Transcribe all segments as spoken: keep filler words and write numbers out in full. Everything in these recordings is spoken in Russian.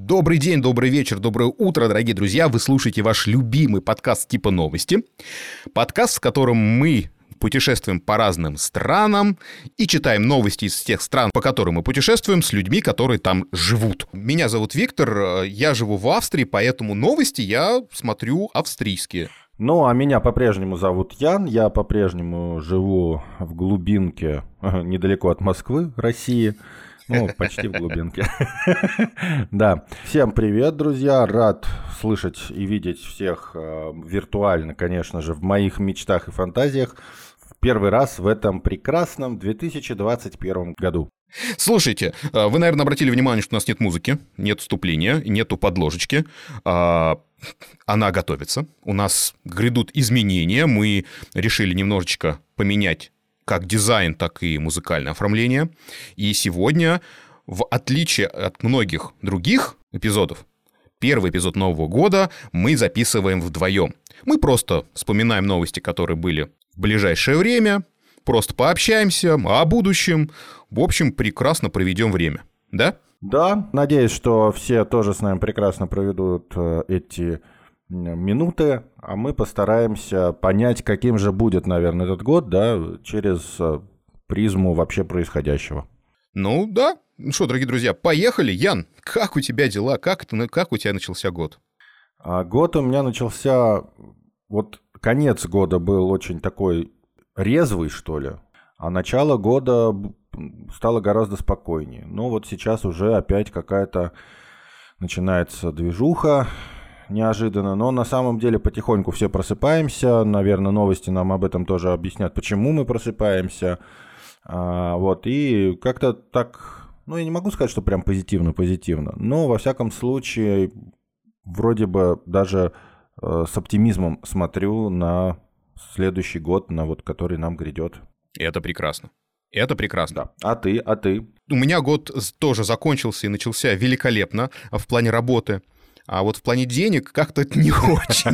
Добрый день, добрый вечер, доброе утро, дорогие друзья. Вы слушаете ваш любимый подкаст типа новости. Подкаст, в котором мы путешествуем по разным странам и читаем новости из тех стран, по которым мы путешествуем, с людьми, которые там живут. Меня зовут Виктор, я живу в Австрии, поэтому новости я смотрю австрийские. Ну, а меня по-прежнему зовут Ян, я по-прежнему живу в глубинке, недалеко от Москвы, России. Ну, почти в глубинке. Да. Всем привет, друзья. Рад слышать и видеть всех э, виртуально, конечно же, в моих мечтах и фантазиях. В первый раз в этом прекрасном две тысячи двадцать первом году. Слушайте, вы, наверное, обратили внимание, что у нас нет музыки, нет вступления, нету подложечки. Она готовится. У нас грядут изменения. Мы решили немножечко поменять как дизайн, так и музыкальное оформление. И сегодня, в отличие от многих других эпизодов, первый эпизод Нового года мы записываем вдвоем. Мы просто вспоминаем новости, которые были в ближайшее время, просто пообщаемся о будущем. В общем, прекрасно проведем время. Да? Да, надеюсь, что все тоже с нами прекрасно проведут эти минуты, а мы постараемся понять, каким же будет, наверное, этот год, да, через призму вообще происходящего. Ну да. Ну что, дорогие друзья, поехали. Ян, как у тебя дела? Как, это, как у тебя начался год? А год у меня начался... Вот конец года был очень такой резвый, что ли, а начало года стало гораздо спокойнее. Но вот сейчас уже опять какая-то начинается движуха неожиданно, но на самом деле потихоньку все просыпаемся. Наверное, новости нам об этом тоже объяснят, почему мы просыпаемся. А, вот, и как-то так, ну, я не могу сказать, что прям позитивно-позитивно, но, во всяком случае, вроде бы даже э, с оптимизмом смотрю на следующий год, на вот который нам грядет. Это прекрасно. Это прекрасно. Да. А ты? А ты? У меня год тоже закончился и начался великолепно в плане работы. А вот в плане денег как-то не очень.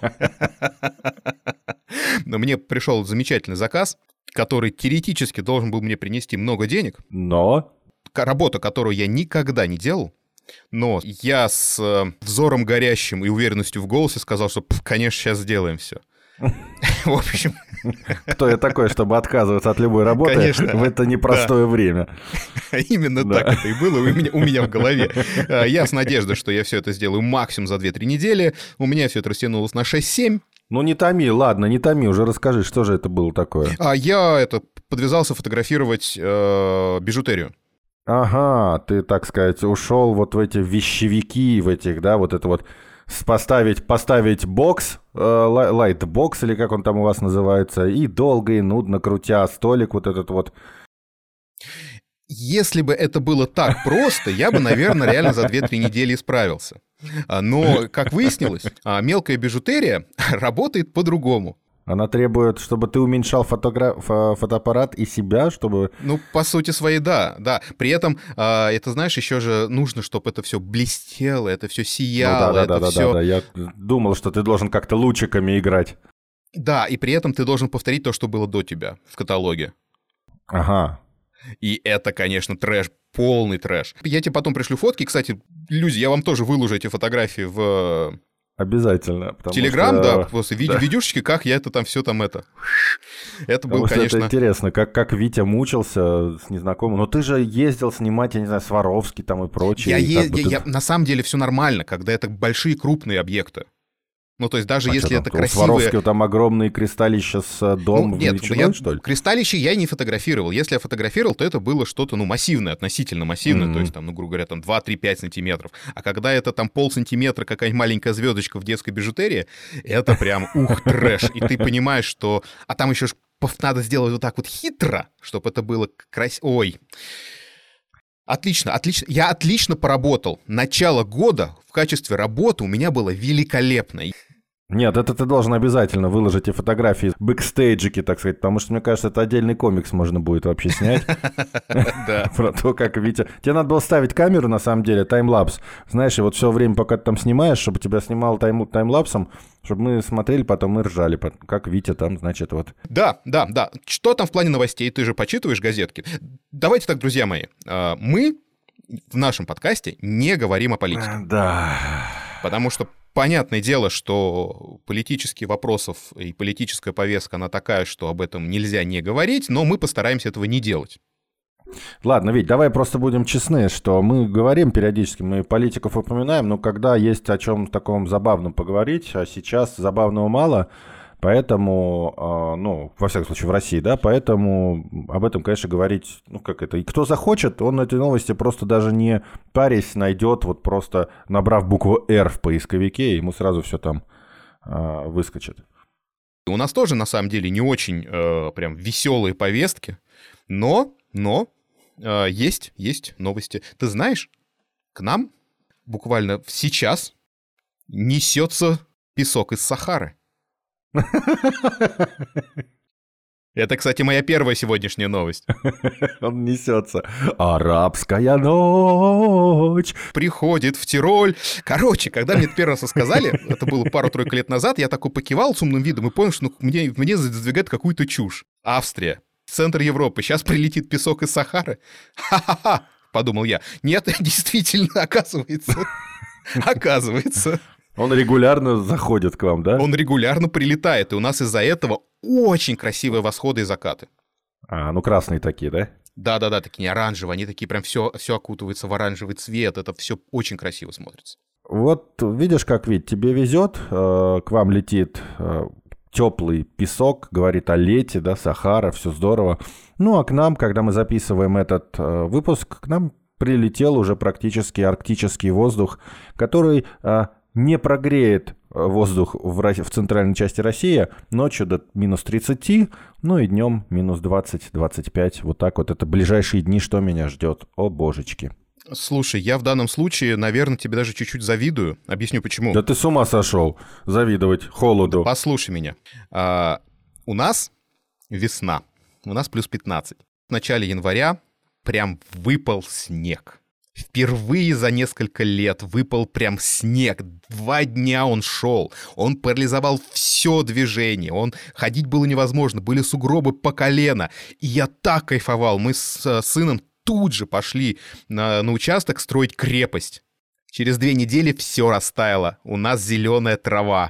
Но мне пришел замечательный заказ, который теоретически должен был мне принести много денег. Но? Работа, которую я никогда не делал. Но я с взором горящим и уверенностью в голосе сказал, что, конечно, сейчас сделаем все. В общем... Кто я такой, чтобы отказываться от любой работы Конечно, в это непростое да. время? Именно да. так это и было у меня, у меня в голове. Я с надеждой, что я все это сделаю максимум за две-три недели. У меня все это растянулось на шесть-семь. Ну не томи, ладно, не томи, уже расскажи, что же это было такое? А я это подвязался фотографировать э, бижутерию. Ага, ты, так сказать, ушел вот в эти вещевики, в этих, да, вот это вот... Поставить, поставить бокс, э, лайтбокс, или как он там у вас называется, и долго и нудно крутя столик вот этот вот. Если бы это было так просто, я бы, наверное, реально за две-три недели справился. Но, как выяснилось, мелкая бижутерия работает по-другому. Она требует, чтобы ты уменьшал фотогра... фотоаппарат и себя, чтобы... Ну, по сути своей, да, да. При этом, э, это, знаешь, еще же нужно, чтобы это все блестело, это все сияло. Ну, да, да, это да, все... да, да, я думал, что ты должен как-то лучиками играть. Да, и при этом ты должен повторить то, что было до тебя в каталоге. Ага. И это, конечно, трэш, полный трэш. Я тебе потом пришлю фотки. Кстати, люди, я вам тоже выложу эти фотографии в... Обязательно. Телеграм, что... да, после видео, да. видюшечки, как я это там все там это. Это было, потому конечно... это интересно, как, как Витя мучился с незнакомым. Но ты же ездил снимать, я не знаю, Сваровский там и прочее. Я, и е... я, я, ты... я... На самом деле все нормально, когда это большие крупные объекты. Ну, то есть даже а если это красивые... У Сваровского там огромные кристаллища с домом ну, нет, величиной, я... что ли? Кристаллища я не фотографировал. Если я фотографировал, то это было что-то, ну, массивное, относительно массивное. Mm-hmm. То есть, там, ну, грубо говоря, там два-три-пять сантиметров. А когда это там полсантиметра, какая-нибудь маленькая звездочка в детской бижутерии, это прям ух, трэш. И ты понимаешь, что... А там еще надо сделать вот так вот хитро, чтобы это было красиво. Ой... Отлично, отлично. Я отлично поработал. Начало года в качестве работы у меня было великолепно. Нет, это ты должен обязательно выложить и фотографии, бэкстейджики, так сказать, потому что, мне кажется, это отдельный комикс можно будет вообще снять. Про то, как Витя... Тебе надо было ставить камеру, на самом деле, таймлапс. Знаешь, и вот все время, пока ты там снимаешь, чтобы тебя снимал таймлапсом, чтобы мы смотрели, потом и ржали, как Витя там, значит, вот. Да, да, да. Что там в плане новостей? Ты же почитываешь газетки. Давайте так, друзья мои. Мы в нашем подкасте не говорим о политике. Да. Потому что понятное дело, что политических вопросов и политическая повестка, она такая, что об этом нельзя не говорить, но мы постараемся этого не делать. Ладно, Вить, давай просто будем честны, что мы говорим периодически, мы политиков упоминаем, но когда есть о чем таком забавном поговорить, а сейчас забавного мало, поэтому, ну, во всяком случае в России, да, поэтому об этом, конечно, говорить, ну, как это, и кто захочет, он эти новости просто даже не парясь найдет, вот просто набрав букву «Р» в поисковике, и ему сразу все там э, выскочит. У нас тоже, на самом деле, не очень э, прям веселые повестки, но, но э, есть, есть новости. Ты знаешь, к нам буквально сейчас несется песок из Сахары. Это, кстати, моя первая сегодняшняя новость. Он несется. Арабская ночь. Приходит в Тироль. Короче, когда мне это первый раз рассказали, это было пару-тройку лет назад, я такой покивал с умным видом и понял, что ну, мне, мне задвигает какую-то чушь. Австрия, центр Европы, сейчас прилетит песок из Сахары. Ха-ха-ха, подумал я. Нет, действительно, оказывается. Оказывается. Он регулярно заходит к вам, да? Он регулярно прилетает, и у нас из-за этого очень красивые восходы и закаты. А, ну красные такие, да? Да-да-да, такие не оранжевые, они такие прям все, все окутывается в оранжевый цвет, это все очень красиво смотрится. Вот видишь, как, Вить, тебе везет, э, к вам летит э, теплый песок, говорит о лете, да, Сахара, все здорово. Ну, а к нам, когда мы записываем этот э, выпуск, к нам прилетел уже практически арктический воздух, который... Э, не прогреет воздух в, в центральной части России ночью до минус тридцать, ну и днем минус двадцать - двадцать пять. Вот так вот. Это ближайшие дни, что меня ждет. О, божечки. Слушай, я в данном случае, наверное, тебе даже чуть-чуть завидую. Объясню, почему. Да ты с ума сошел завидовать холоду. Да послушай меня. А, у нас весна. У нас плюс пятнадцать. В начале января прям выпал снег. Впервые за несколько лет выпал прям снег. Два дня он шел. Он парализовал все движение. Он ходить было невозможно. Были сугробы по колено. И я так кайфовал. Мы с сыном тут же пошли на, на участок строить крепость. Через две недели все растаяло. У нас зеленая трава.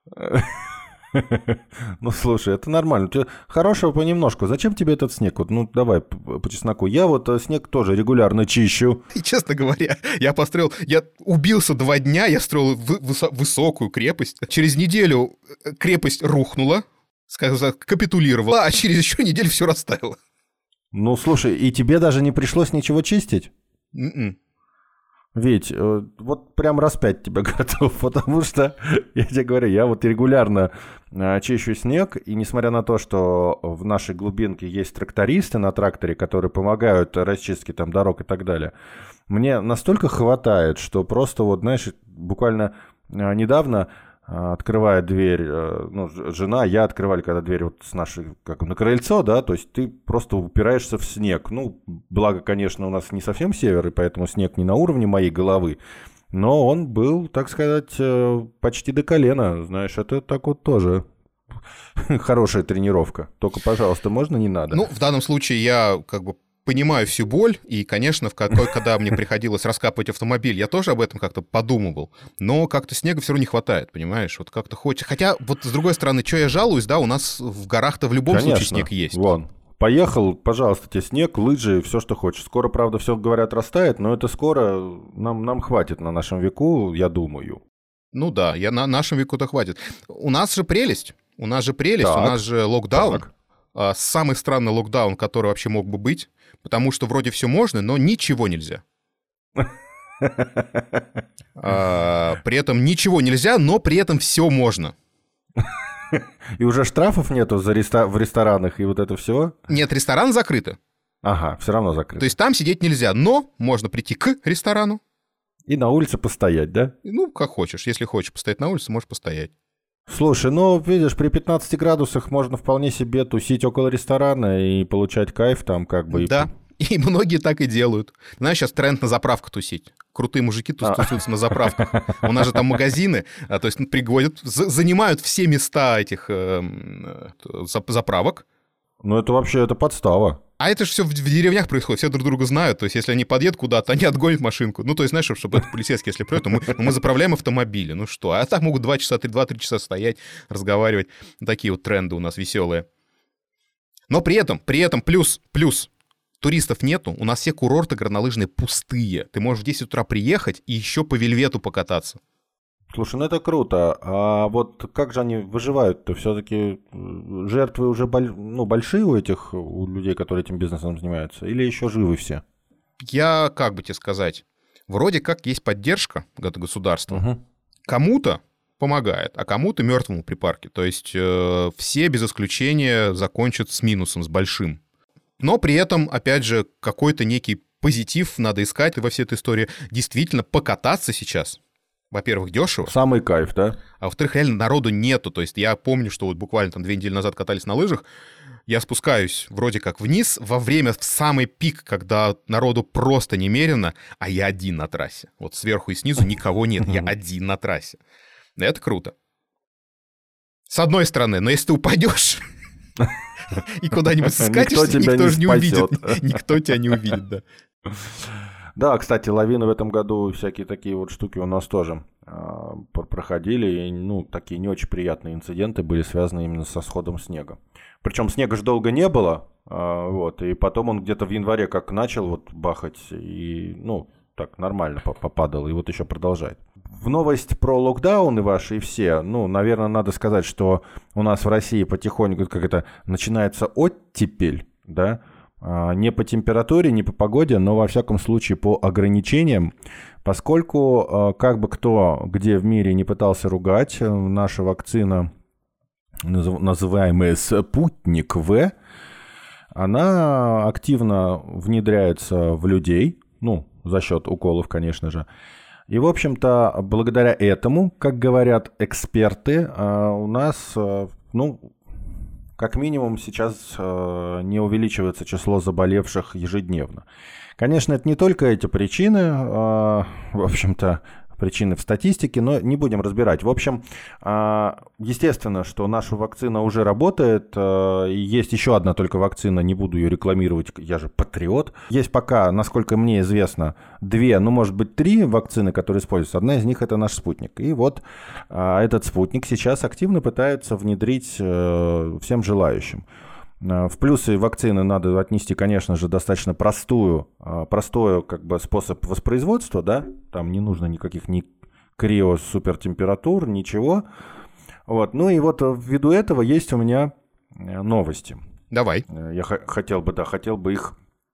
Ну, слушай, это нормально. Хорошего понемножку. Зачем тебе этот снег? Вот, ну, давай по чесноку. Я вот снег тоже регулярно чищу. И, честно говоря, я построил... Я убился два дня, я строил высо- высокую крепость. Через неделю крепость рухнула, сказать, капитулировала, а через еще неделю все растаяло. Ну, слушай, и тебе даже не пришлось ничего чистить? Mm-mm. Ведь вот прям распять тебя готов, потому что, я тебе говорю, я вот регулярно чищу снег, и несмотря на то, что в нашей глубинке есть трактористы на тракторе, которые помогают расчистке там дорог и так далее, мне настолько хватает, что просто вот, знаешь, буквально недавно... открывает дверь, ну, жена, я открывали, когда дверь вот с нашей, как на крыльцо, да, то есть ты просто упираешься в снег. Ну, благо, конечно, у нас не совсем север, и поэтому снег не на уровне моей головы, но он был, так сказать, почти до колена, знаешь, это так вот тоже хорошая тренировка. Только, пожалуйста, можно, не надо. Ну, в данном случае я как бы понимаю всю боль, и, конечно, в какой, когда мне приходилось раскапывать автомобиль, я тоже об этом как-то подумывал, но как-то снега все равно не хватает, понимаешь, вот как-то хочется. Хотя, вот с другой стороны, что я жалуюсь, да, у нас в горах-то в любом Конечно. случае снег есть. Вон, поехал, пожалуйста, тебе снег, лыжи, все, что хочешь. Скоро, правда, все, говорят, растает, но это скоро нам, нам хватит на нашем веку, я думаю. Ну да, я, на нашем веку-то хватит. У нас же прелесть, у нас же прелесть, Так. у нас же локдаун, Так. самый странный локдаун, который вообще мог бы быть. Потому что вроде все можно, но ничего нельзя. а, при этом ничего нельзя, но при этом все можно. И уже штрафов нету за реста... в ресторанах и вот это все? Нет, ресторан закрыто. Ага, все равно закрыто. То есть там сидеть нельзя, но можно прийти к ресторану. И на улице постоять, да? Ну, как хочешь. Если хочешь постоять на улице, можешь постоять. Слушай, ну, видишь, при пятнадцати градусах можно вполне себе тусить около ресторана и получать кайф там как бы. Да, и многие так и делают. Знаешь, сейчас тренд на заправках тусить. Крутые мужики тус- тусуются на заправках. У нас же там магазины, то есть приводят, занимают все места этих заправок. Ну, это вообще, это подстава. А это же все в, в деревнях происходит, все друг друга знают. То есть, если они подъедут куда-то, они отгонят машинку. Ну, то есть, знаешь, чтобы это полицейский, если придет, то мы, ну, мы заправляем автомобили. Ну что? А так могут два часа, два-три часа стоять, разговаривать. Такие вот тренды у нас веселые. Но при этом, при этом плюс, плюс, туристов нету. У нас все курорты горнолыжные пустые. Ты можешь в десять утра приехать и еще по вельвету покататься. Слушай, ну это круто. А вот как же они выживают-то? Все-таки жертвы уже боль... ну, большие у этих у людей, которые этим бизнесом занимаются? Или еще живы все? Я, как бы тебе сказать, вроде как есть поддержка от государства. Угу. Кому-то помогает, а кому-то мертвому припарке. То есть э, все без исключения закончат с минусом, с большим. Но при этом, опять же, какой-то некий позитив надо искать во всей этой истории. Действительно, покататься сейчас, во-первых, дешево. Самый кайф, да? А во-вторых, реально народу нету. То есть я помню, что вот буквально там две недели назад катались на лыжах, я спускаюсь вроде как вниз во время, в самый пик, когда народу просто немерено, а я один на трассе. Вот сверху и снизу никого нет, я один на трассе. Это круто. С одной стороны, но если ты упадешь и куда-нибудь скатишься, никто же не увидит. Никто тебя не увидит, да. Да, кстати, лавины в этом году, всякие такие вот штуки у нас тоже э, проходили. И, ну, такие не очень приятные инциденты были связаны именно со сходом снега. Причем снега же долго не было, э, вот, и потом он где-то в январе как начал вот бахать, и, ну, так нормально попадал, и вот еще продолжает. В новость про локдауны ваши и все, ну, наверное, надо сказать, что у нас в России потихоньку, как это, начинается оттепель, да, не по температуре, не по погоде, но во всяком случае по ограничениям, поскольку как бы кто где в мире не пытался ругать, наша вакцина, называемая «Спутник В», она активно внедряется в людей, ну, за счет уколов, конечно же. И, в общем-то, благодаря этому, как говорят эксперты, у нас, ну, как минимум сейчас э, не увеличивается число заболевших ежедневно. Конечно, это не только эти причины, э, в общем-то, причины в статистике, но не будем разбирать. В общем, э, естественно, что наша вакцина уже работает. Э, есть еще одна только вакцина, не буду ее рекламировать, я же патриот. Есть пока, насколько мне известно, две, ну, может быть, три вакцины, которые используются. Одна из них — это наш спутник. И вот э, этот спутник сейчас активно пытаются внедрить э, всем желающим. В плюсы вакцины надо отнести, конечно же, достаточно простую, простой как бы способ воспроизводства, да, там не нужно никаких ни крио-супертемператур, ничего. Вот. Ну и вот ввиду этого есть у меня новости. Давай. Я х- хотел бы, да, хотел бы их...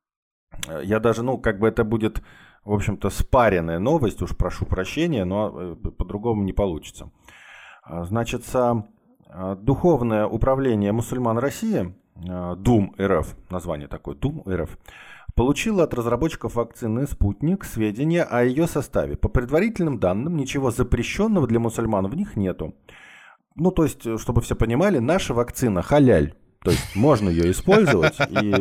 Я даже, ну, как бы это будет, в общем-то, спаренная новость, уж прошу прощения, но по-другому не получится. Значит, Духовное управление мусульман России, Дум РФ, название такое, Дум РФ, получила от разработчиков вакцины «Спутник» сведения о ее составе. По предварительным данным, ничего запрещенного для мусульман в них нету. Ну, то есть, чтобы все понимали, наша вакцина халяль. То есть, можно ее использовать.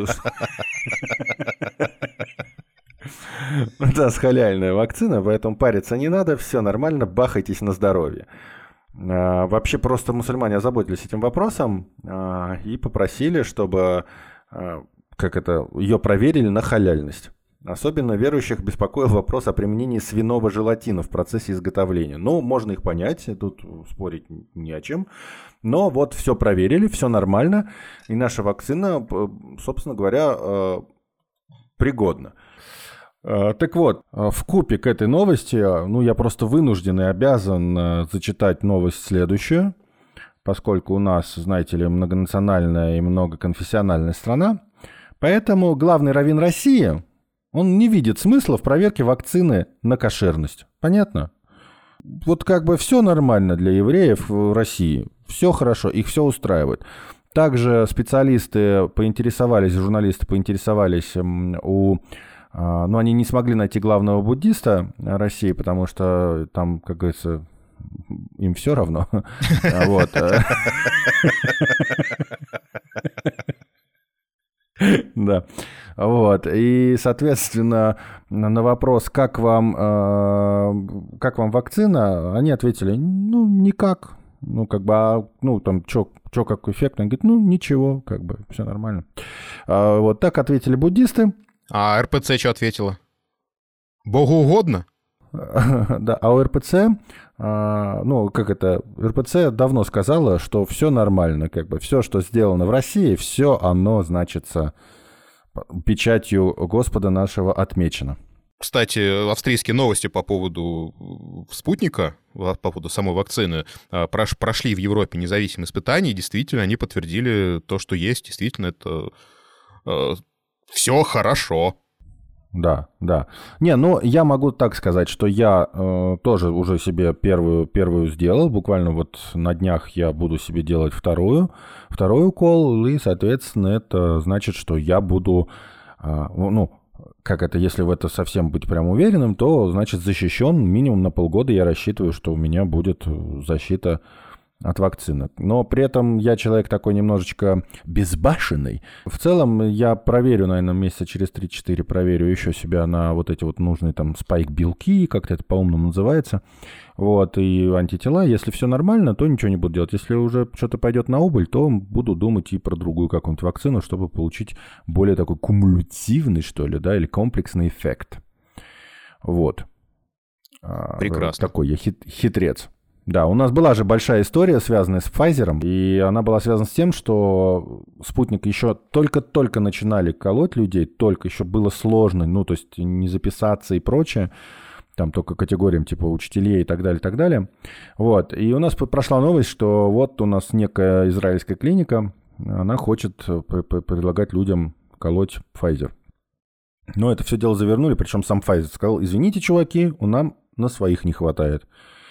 Да, халяльная вакцина, поэтому париться не надо, все нормально, бахайтесь на здоровье. Вообще просто мусульмане озаботились этим вопросом и попросили, чтобы как это, ее проверили на халяльность. Особенно верующих беспокоил вопрос о применении свиного желатина в процессе изготовления. Ну, можно их понять, тут спорить не о чем. Но вот все проверили, все нормально, и наша вакцина, собственно говоря, пригодна. Так вот, вкупе к этой новости, ну, я просто вынужден и обязан зачитать новость следующую, поскольку у нас, знаете ли, многонациональная и многоконфессиональная страна. Поэтому главный раввин России, он не видит смысла в проверке вакцины на кошерность. Понятно? Вот как бы все нормально для евреев в России, все хорошо, их все устраивает. Также специалисты поинтересовались, журналисты поинтересовались у... Но они не смогли найти главного буддиста России, потому что там, как говорится, им все равно. Вот. Да. Вот. И, соответственно, на вопрос, как вам, как вам вакцина, они ответили, ну, никак. Ну, как бы, а, ну, там, чё, чё, как эффект? Он говорит, ну, ничего, как бы, все нормально. А, вот так ответили буддисты. А РПЦ что ответила? Богу угодно? Да, а у РПЦ, а, ну, как это, РПЦ давно сказала, что все нормально, как бы, все, что сделано в России, все оно, значится, печатью Господа нашего отмечено. Кстати, австрийские новости по поводу спутника, по поводу самой вакцины, прошли в Европе независимые испытания, и действительно они подтвердили то, что есть, действительно это все хорошо. Да, да. Не, ну, я могу так сказать, что я э, тоже уже себе первую, первую сделал. Буквально вот на днях я буду себе делать вторую, второй укол, и, соответственно, это значит, что я буду, э, ну, как это, если в это совсем быть прям уверенным, то, значит, защищен минимум на полгода. Я рассчитываю, что у меня будет защита от вакцины. Но при этом я человек такой немножечко безбашенный. В целом я проверю, наверное, месяца через три-четыре проверю еще себя на вот эти вот нужные там спайк-белки, как-то это по-умному называется, вот, и антитела. Если все нормально, то ничего не буду делать. Если уже что-то пойдет на убыль, то буду думать и про другую какую-нибудь вакцину, чтобы получить более такой кумулятивный, что ли, да, или комплексный эффект. Вот. Прекрасно. Такой я хит- хитрец. Да, у нас была же большая история, связанная с Pfizer, и она была связана с тем, что спутник еще только-только начинали колоть людей, только еще было сложно, ну, то есть не записаться и прочее, там только категориям типа учителей и так далее, и так далее. Вот, и у нас прошла новость, что вот у нас некая израильская клиника, она хочет предлагать людям колоть Pfizer. Но это все дело завернули, причем сам Pfizer сказал, извините, чуваки, у нас на своих не хватает.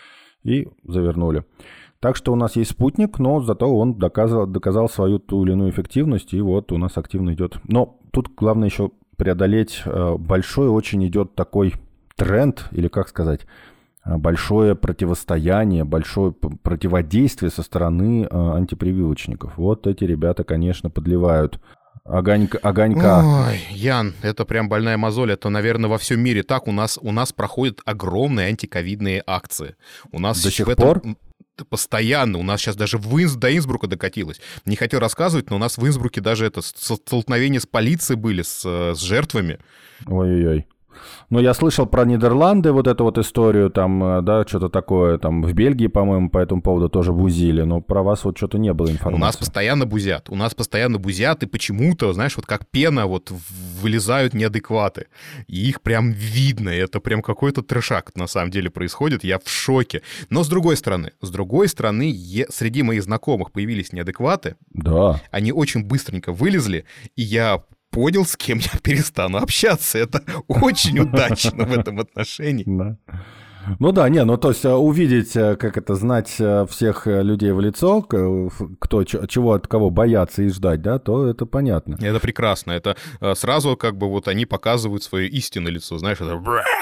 И завернули. Так что у нас есть спутник, но зато он доказал, доказал свою ту или иную эффективность, и вот у нас активно идет. Но тут главное еще преодолеть большой очень идет такой тренд, или как сказать, большое противостояние, большое противодействие со стороны антипрививочников. Вот эти ребята, конечно, подливают огонька. огонька. Ой, Ян, это прям больная мозоль. Это, наверное, во всем мире так. У нас, у нас проходят огромные антиковидные акции. У нас до сих этом... пор? Постоянно. У нас сейчас даже в Инс... до Инсбрука докатилось. Не хотел рассказывать, но у нас в Инсбруке даже это столкновения с полицией были, с, с жертвами. Ой-ой-ой. Ну, я слышал про Нидерланды, вот эту вот историю, там, да, что-то такое, там, в Бельгии, по-моему, по этому поводу тоже бузили, но про вас вот что-то не было информации. У нас постоянно бузят, у нас постоянно бузят, и почему-то, знаешь, вот как пена, вот вылезают неадекваты, и их прям видно, и это прям какой-то трешак на самом деле происходит, я в шоке. Но с другой стороны, с другой стороны, е- среди моих знакомых появились неадекваты, да. Они очень быстренько вылезли, и я... понял, с кем я перестану общаться. Это очень удачно в этом отношении. Да. Ну да, не, ну то есть увидеть, как это, знать всех людей в лицо, кто, чего от кого бояться и ждать, да, то это понятно. Это прекрасно. Это сразу как бы вот они показывают свое истинное лицо, знаешь, это...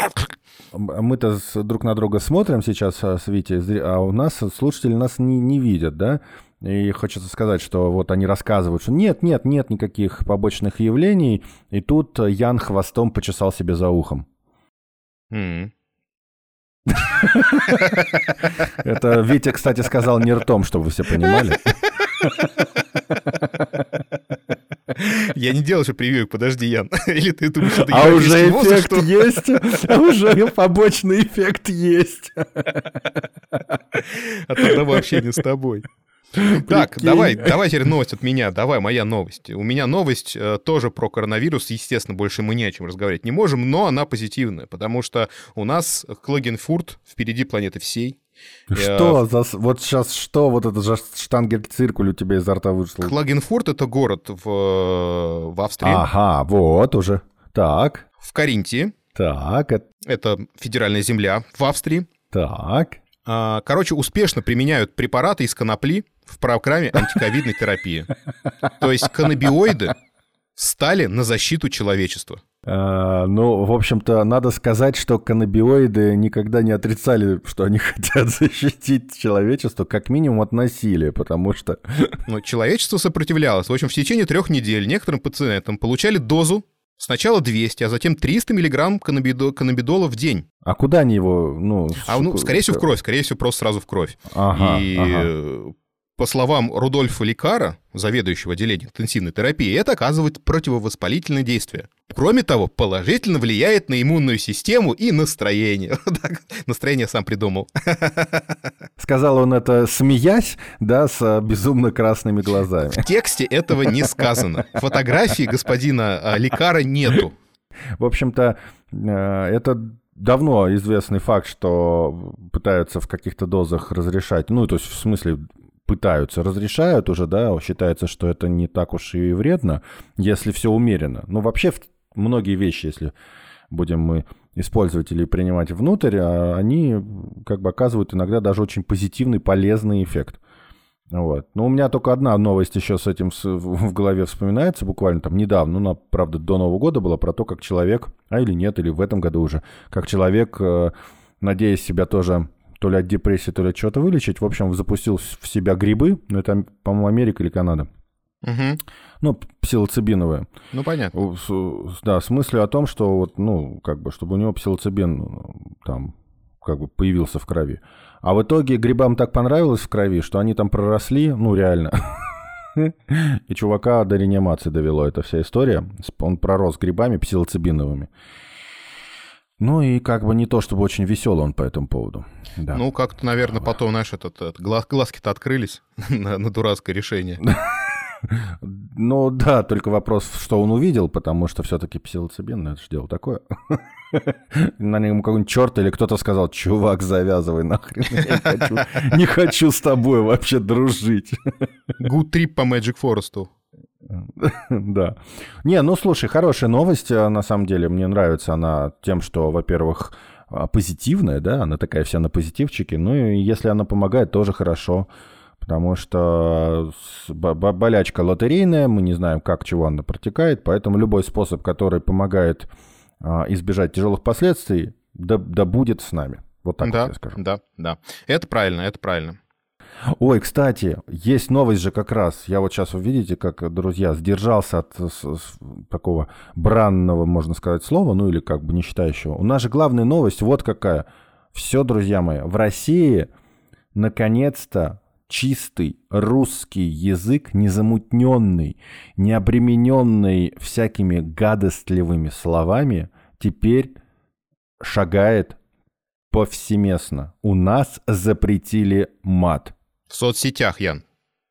Мы-то друг на друга смотрим сейчас с Витей, а у нас слушатели нас не, не видят, да? И хочется сказать, что вот они рассказывают, что нет, нет, нет никаких побочных явлений, и тут Ян хвостом почесал себе за ухом. Mm. Это Витя, кстати, сказал не ртом, чтобы вы все понимали. Я не делал же прививок, подожди, Ян. Или ты думаешь, это а уже эффект есть, а уже побочный эффект есть. От одного общения с тобой. Так, давай, давай теперь новость от меня. Давай, моя новость. У меня новость э, тоже про коронавирус. Естественно, больше мы ни о чем разговаривать не можем, но она позитивная, потому что у нас Klagenfurt впереди планеты всей. Что за... Вот сейчас что? Вот это же штангель-циркуль у тебя изо рта вышло. Klagenfurt — это город в, в Австрии. Ага, вот уже. Так. В Каринтии. Так. Это федеральная земля в Австрии. Так. Короче, успешно применяют препараты из конопли в программе антиковидной терапии. То есть каннабиоиды стали на защиту человечества. А, ну, в общем-то, надо сказать, что каннабиоиды никогда не отрицали, что они хотят защитить человечество, как минимум от насилия, потому что... Но человечество сопротивлялось. В общем, в течение трех недель некоторым пациентам получали дозу Сначала двести, а затем триста миллиграмм каннабидо- каннабидола в день. А куда они его... Ну, а, ну, скорее всего, в кровь, скорее всего, просто сразу в кровь. Ага, И... ага. По словам Рудольфа Лекара, заведующего отделением интенсивной терапии, это оказывает противовоспалительное действие. Кроме того, положительно влияет на иммунную систему и настроение. Настроение сам придумал. Сказал он это, смеясь, да, с безумно красными глазами. В тексте этого не сказано. Фотографии господина Лекара нету. В общем-то, это... давно известный факт, что пытаются в каких-то дозах разрешать, ну, то есть в смысле пытаются, разрешают уже, да, считается, что это не так уж и вредно, если все умеренно. Но вообще многие вещи, если будем мы использовать или принимать внутрь, они как бы оказывают иногда даже очень позитивный, полезный эффект. Вот. Но у меня только одна новость еще с этим в голове вспоминается, буквально там недавно, ну, правда, до Нового года была, про то, как человек, а или нет, или в этом году уже, как человек, надеясь себя тоже то ли от депрессии, то ли от чего-то вылечить, в общем, запустил в себя грибы, ну, это, по-моему, Америка или Канада. Угу. Ну, псилоцибиновые. Ну, понятно. Да, с мыслью о том, что вот, ну, как бы, чтобы у него псилоцибин там как бы появился в крови. А в итоге грибам так понравилось в крови, что они там проросли, ну, реально. И чувака до реанимации довело эта вся история. Он пророс грибами псилоцибиновыми. Ну и как бы не то, чтобы очень веселый он по этому поводу. Да. Ну, как-то, наверное, потом, знаешь, этот, этот, глаз, глазки-то открылись на, на дурацкое решение. Ну да, только вопрос, что он увидел, потому что все-таки псилоцибин, это же дело такое. На нем какой-нибудь черт или кто-то сказал: чувак, завязывай нахрен, я не хочу, не хочу с тобой вообще дружить. Good trip по Magic Forest. Да. Не, ну слушай, хорошая новость, на самом деле, мне нравится она тем, что, во-первых, позитивная, да, она такая вся на позитивчике, ну и если она помогает, тоже хорошо. Потому что болячка лотерейная, мы не знаем, как, чего она протекает, поэтому любой способ, который помогает а, избежать тяжелых последствий, да, да будет с нами. Вот так да, вот я скажу. Да, да. Это правильно, это правильно. Ой, кстати, есть новость же как раз. Я вот сейчас, вы видите, как, друзья, сдержался от с, с, такого бранного, можно сказать, слова, ну или как бы не считающего. У нас же главная новость вот какая. Все, друзья мои, в России наконец-то чистый русский язык, незамутненный, не обремененный всякими гадостливыми словами, теперь шагает повсеместно. У нас запретили мат. В соцсетях, Ян.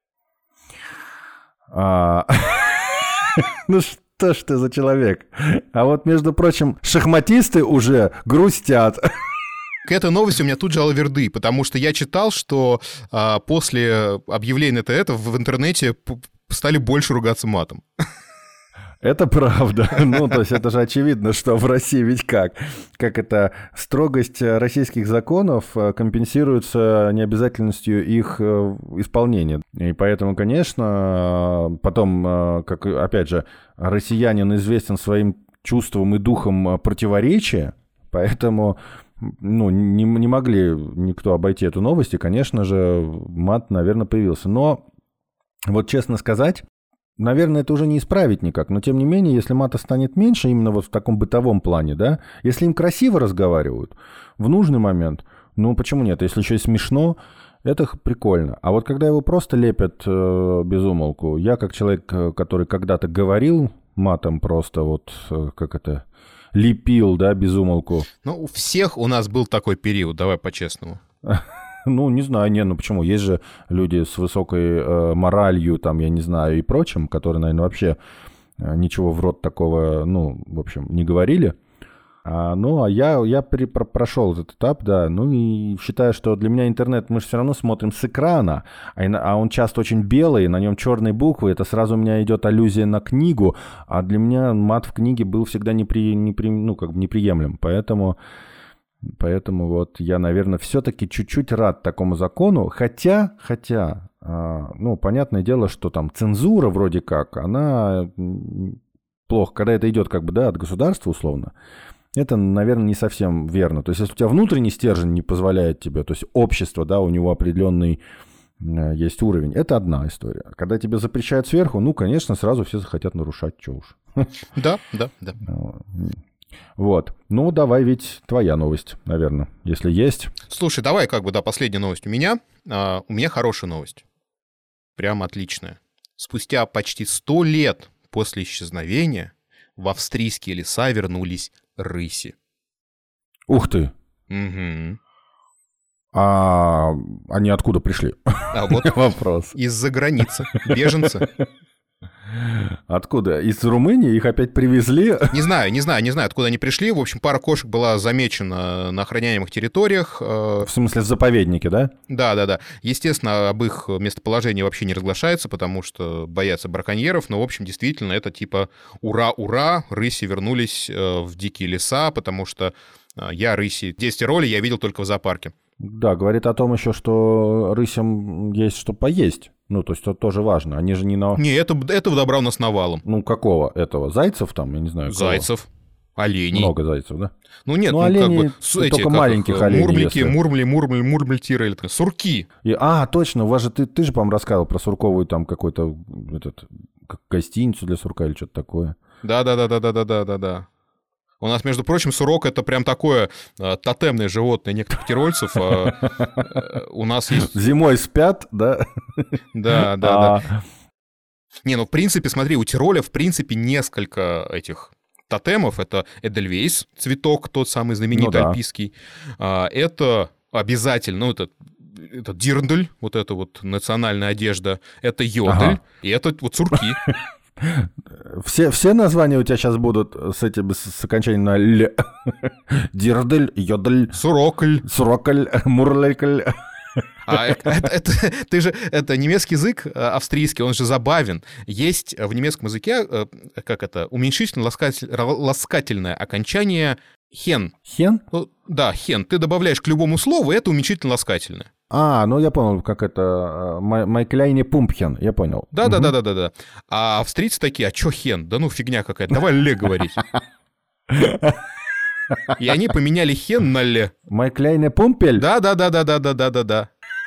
Ну что ж ты за человек? А вот, между прочим, шахматисты уже грустят. К этой новости у меня тут же алаверды, потому что я читал, что а, после объявления этого в интернете стали больше ругаться матом. Это правда. Ну, то есть это же очевидно, что в России ведь как? Как это строгость российских законов компенсируется необязательностью их исполнения. И поэтому, конечно, потом, как, опять же, россиянин известен своим чувством и духом противоречия, поэтому... Ну, не, не могли никто обойти эту новость, и, конечно же, мат, наверное, появился. Но, вот честно сказать, наверное, это уже не исправить никак. Но, тем не менее, если мата станет меньше, именно вот в таком бытовом плане, да, если им красиво разговаривают в нужный момент, ну, почему нет? Если еще и смешно, это прикольно. А вот когда его просто лепят э, без умолку, я, как человек, который когда-то говорил матом просто вот, э, как это... лепил, да, без умолку. Ну, у всех у нас был такой период, давай по-честному. Ну, не знаю, не, ну почему? Есть же люди с высокой э, моралью, там, я не знаю, и прочим, которые, наверное, вообще э, ничего в рот такого, ну, в общем, не говорили. А, ну, а я, я при, про, прошел этот этап, да, ну, и считаю, что для меня интернет, мы же все равно смотрим с экрана, а, а он часто очень белый, на нем черные буквы, это сразу у меня идет аллюзия на книгу, а для меня мат в книге был всегда непри, непри, ну, как бы неприемлем, поэтому, поэтому вот я, наверное, все-таки чуть-чуть рад такому закону, хотя, хотя, а, ну, понятное дело, что там цензура вроде как, она плохо, когда это идет как бы, да, от государства условно. Это, наверное, не совсем верно. То есть, если у тебя внутренний стержень не позволяет тебе, то есть общество, да, у него определенный есть уровень. Это одна история. Когда тебе запрещают сверху, ну, конечно, сразу все захотят нарушать, что уж. Да, да, да. Вот. Ну, давай, ведь твоя новость, наверное, если есть. Слушай, давай как бы, да, последняя новость у меня. А, у меня хорошая новость. Прям отличная. Спустя почти сто лет после исчезновения в австрийские леса вернулись рыси. Ух ты! Угу. А они откуда пришли? А вот вопрос. Из-за границы. Беженцы. Откуда? Из Румынии их опять привезли? Не знаю, не знаю, не знаю, откуда они пришли. В общем, пара кошек была замечена на охраняемых территориях. В смысле, в заповеднике, да? Да, да, да. Естественно, об их местоположении вообще не разглашается, потому что боятся браконьеров. Но, в общем, действительно, это типа ура-ура, рыси вернулись в дикие леса, потому что я рыси десять роли я видел только в зоопарке. Да, говорит о том еще, что рысям есть что поесть. Ну, то есть это тоже важно. Они же не на... Не, это, этого добра у нас навалом. Ну, какого этого? Зайцев там, я не знаю. Зайцев, кого? Оленей. Много зайцев, да? Ну, нет, ну, ну, оленей, как бы... Эти, только как маленьких их, оленей. Мурмлики, если... мурмли, мурмли, мурмльтиры, или сурки. И, а, точно, у вас же, ты, ты же, по-моему, рассказывал про сурковую там какой-то, этот, как гостиницу для сурка или что-то такое. Да-да-да-да-да-да-да-да. У нас, между прочим, сурок — это прям такое э, тотемное животное некоторых тирольцев. Э, э, у нас есть... Зимой спят, да? Да, да, да. Не, ну, в принципе, смотри, у Тироля, в принципе, несколько этих тотемов. Это Эдельвейс, цветок, тот самый знаменитый, ну, да. альпийский. А, это обязательно, ну, это, это Дирндель, вот эта вот национальная одежда. Это Йодель, ага. И это вот сурки. Все, все названия у тебя сейчас будут с этим, с окончанием на «л». Дирдель, Йодель, Сурокль, Сурокль, Мурлекль. А это, это, ты же, это немецкий язык австрийский, он же забавен. Есть в немецком языке, как это, уменьшительно-ласкательное окончание «хен». «Хен»? Ну, да, «хен». Ты добавляешь к любому слову, это уменьшительно-ласкательное. А, ну я понял, как это, «Майкляйне Пумпхен», я понял. Да-да-да-да-да. А австрийцы такие, а чё «хен»? Да ну фигня какая-то, давай «ле» говорить. И они поменяли «хен» на «ле». «Майкляйне Пумпель»? Да-да-да-да-да-да-да-да.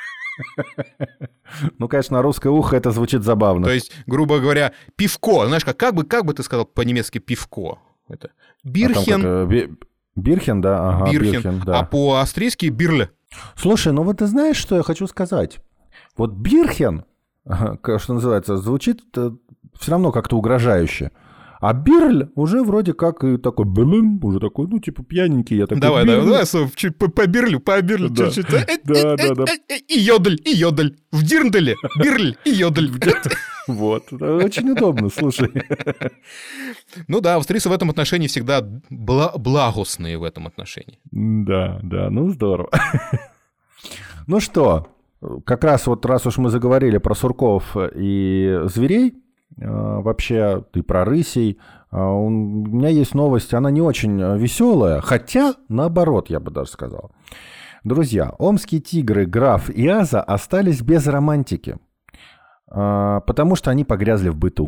Ну, конечно, на русское ухо это звучит забавно. То есть, грубо говоря, пивко. Знаешь, как, как, бы, как бы ты сказал по-немецки пивко? Это Бирхен. А как, Бирхен, да. Ага, Бирхен. Бирхен, да. А по-австрийски бирле. Слушай, ну вот ты знаешь, что я хочу сказать? Вот Бирхен, что называется, звучит все равно как-то угрожающе. А Бирль уже вроде как и такой, блин, уже такой, ну, типа, пьяненький. Я такой, давай, давай, давай, чуть по, по Бирлю, по Бирлю, да. чуть-чуть. Да, да, да. И йодль, и йодль. В Дирнделе Бирль и йодль. Вот, очень удобно, слушай. Ну да, австрийцы в этом отношении всегда бла- благостные в этом отношении. Да, да, ну здорово. Ну что, как раз вот раз уж мы заговорили про сурков и зверей, вообще ты про рысей, у меня есть новость, она не очень веселая, хотя наоборот, я бы даже сказал. Друзья, омские тигры Граф и Аза остались без романтики, потому что они погрязли в быту.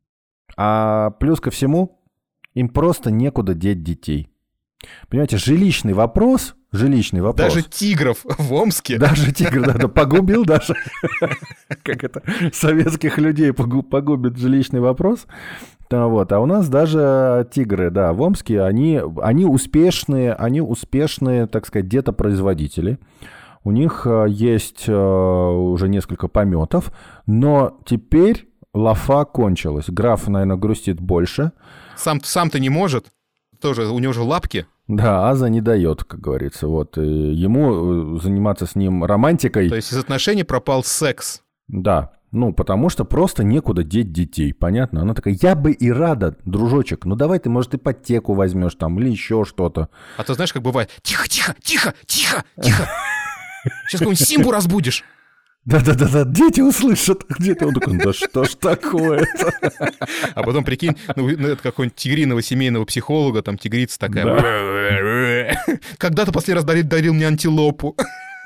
А плюс ко всему, им просто некуда деть детей. Понимаете, жилищный вопрос, жилищный вопрос. Даже тигров в Омске. Даже тигр, да, да, погубил даже, как это, советских людей погубит жилищный вопрос. Вот, а у нас даже тигры, да, в Омске, они, они успешные, они успешные, так сказать, детопроизводители. У них есть уже несколько пометов, но теперь лафа кончилась. Граф, наверное, грустит больше. Сам, сам-то не может. Тоже, у него же лапки. Да, Аза не дает, как говорится. Вот, и ему заниматься с ним романтикой. То есть из отношений пропал секс. Да, ну, потому что просто некуда деть детей, понятно? Она такая, я бы и рада, дружочек, ну давай ты, может, ипотеку возьмешь там или еще что-то. А ты знаешь, как бывает, тихо, тихо, тихо, тихо, тихо. Сейчас какую-нибудь Симбу разбудишь. Да-да-да, дети услышат. Где-то он такой, да что ж такое-то? А потом, прикинь, ну, это какого-нибудь тигриного семейного психолога, там тигрица такая. Да. Когда-то последний раз дарил, дарил мне антилопу.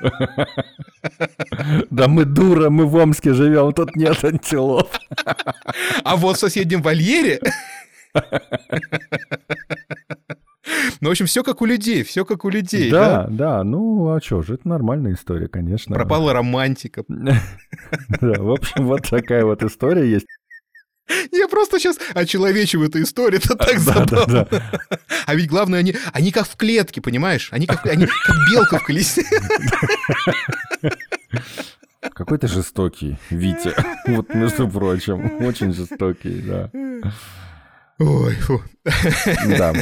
Да мы дура, мы в Омске живем, тут нет антилоп. А вот в соседнем вольере... Ну, в общем, все как у людей, все как у людей. Да, да, да, ну, а что же, это нормальная история, конечно. Пропала романтика. Да, в общем, вот такая вот история есть. Я просто сейчас очеловечиваю эту историю, это так забавно. Да, да, да. А ведь главное, они, они как в клетке, понимаешь? Они как, они как белка в колесе. Какой ты жестокий, Витя. Вот, между прочим, очень жестокий, да. Ой, фу. Да.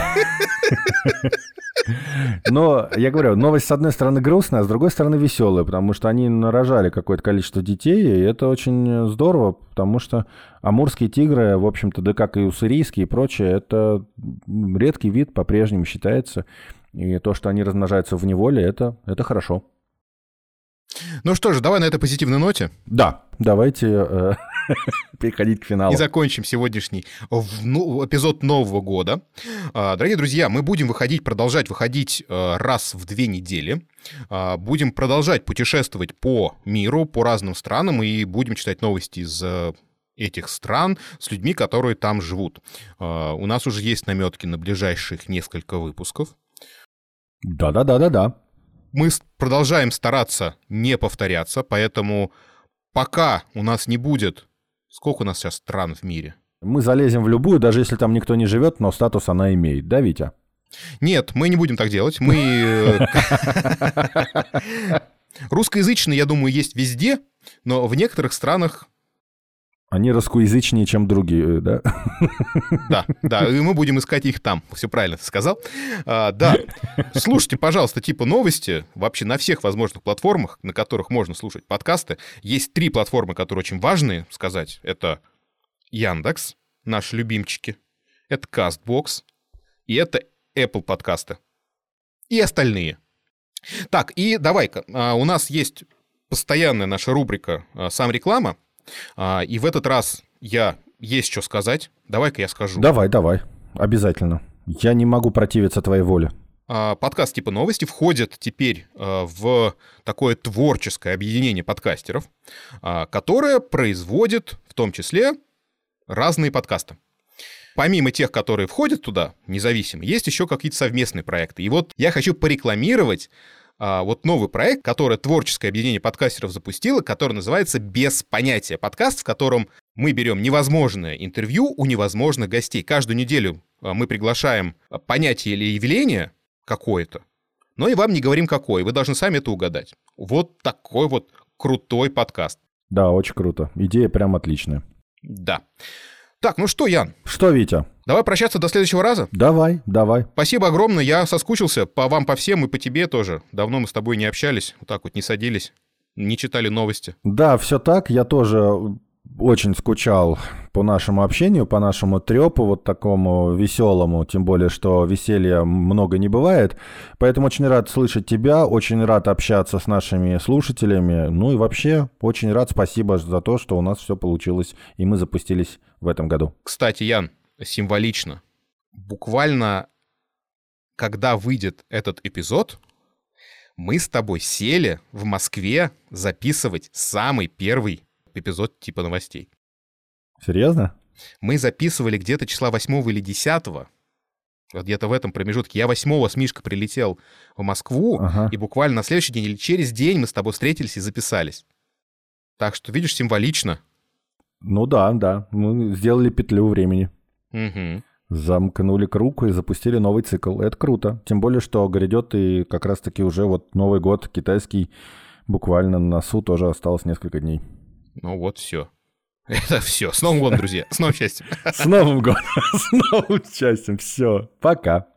Но, я говорю, новость, с одной стороны, грустная, а с другой стороны, веселая, потому что они нарожали какое-то количество детей, и это очень здорово, потому что амурские тигры, в общем-то, да как и уссурийские и прочее, это редкий вид, по-прежнему считается, и то, что они размножаются в неволе, это, это хорошо. Ну что же, давай на этой позитивной ноте. Да, давайте э, переходить к финалу. И закончим сегодняшний в, ну, эпизод Нового года. А, дорогие друзья, мы будем выходить, продолжать выходить а, раз в две недели. А, будем продолжать путешествовать по миру, по разным странам, и будем читать новости из а, этих стран с людьми, которые там живут. А, у нас уже есть наметки на ближайших несколько выпусков. Да-да-да-да-да. Мы продолжаем стараться не повторяться, поэтому пока у нас не будет... Сколько у нас сейчас стран в мире? Мы залезем в любую, даже если там никто не живет, но статус она имеет, да, Витя? Нет, мы не будем так делать. Мы... Русскоязычные, я думаю, есть везде, но в некоторых странах... Они русскоязычнее, чем другие, да? Да, да, и мы будем искать их там. Все правильно ты сказал. А, да, слушайте, пожалуйста, типа новости вообще на всех возможных платформах, на которых можно слушать подкасты. Есть три платформы, которые очень важные сказать. Это Яндекс, наши любимчики, это Castbox и это Apple подкасты. И остальные. Так, и давай-ка, у нас есть постоянная наша рубрика «Сам реклама». И в этот раз я есть что сказать. Давай-ка я скажу. Давай, давай, обязательно. Я не могу противиться твоей воле. Подкаст типа новости входит теперь в такое творческое объединение подкастеров, которое производит в том числе разные подкасты. Помимо тех, которые входят туда, независимо, есть еще какие-то совместные проекты. И вот я хочу порекламировать а, вот новый проект, который творческое объединение подкастеров запустило, который называется «Без понятия». Подкаст, в котором мы берем невозможное интервью у невозможных гостей. Каждую неделю мы приглашаем понятие или явление какое-то, но и вам не говорим какое. Вы должны сами это угадать. Вот такой вот крутой подкаст. Да, очень круто. Идея прям отличная. Да. Так, ну что, Ян? Что, Витя? Давай прощаться до следующего раза? Давай, давай. Спасибо огромное, я соскучился по вам, по всем и по тебе тоже. Давно мы с тобой не общались, вот так вот не садились, не читали новости. Да, все так, я тоже очень скучал по нашему общению, по нашему трёпу, вот такому веселому, тем более, что веселья много не бывает. Поэтому очень рад слышать тебя, очень рад общаться с нашими слушателями. Ну и вообще, очень рад, спасибо за то, что у нас все получилось, и мы запустились в этом году. Кстати, Ян, символично, буквально, когда выйдет этот эпизод, мы с тобой сели в Москве записывать самый первый эпизод типа новостей. Серьезно? Мы записывали где-то числа восьмого или десятого. Вот где-то в этом промежутке. Я восьмого с Мишкой прилетел в Москву, ага. И буквально на следующий день или через день мы с тобой встретились и записались. Так что, видишь, символично. Ну да, да. Мы сделали петлю времени. Угу. Замкнули круг и запустили новый цикл. Это круто. Тем более, что грядет и как раз-таки уже вот Новый год китайский буквально на носу тоже осталось несколько дней. Ну вот, все. Это все. С Новым годом, друзья. С новым счастьем. С Новым годом. С новым счастьем. Все. Пока.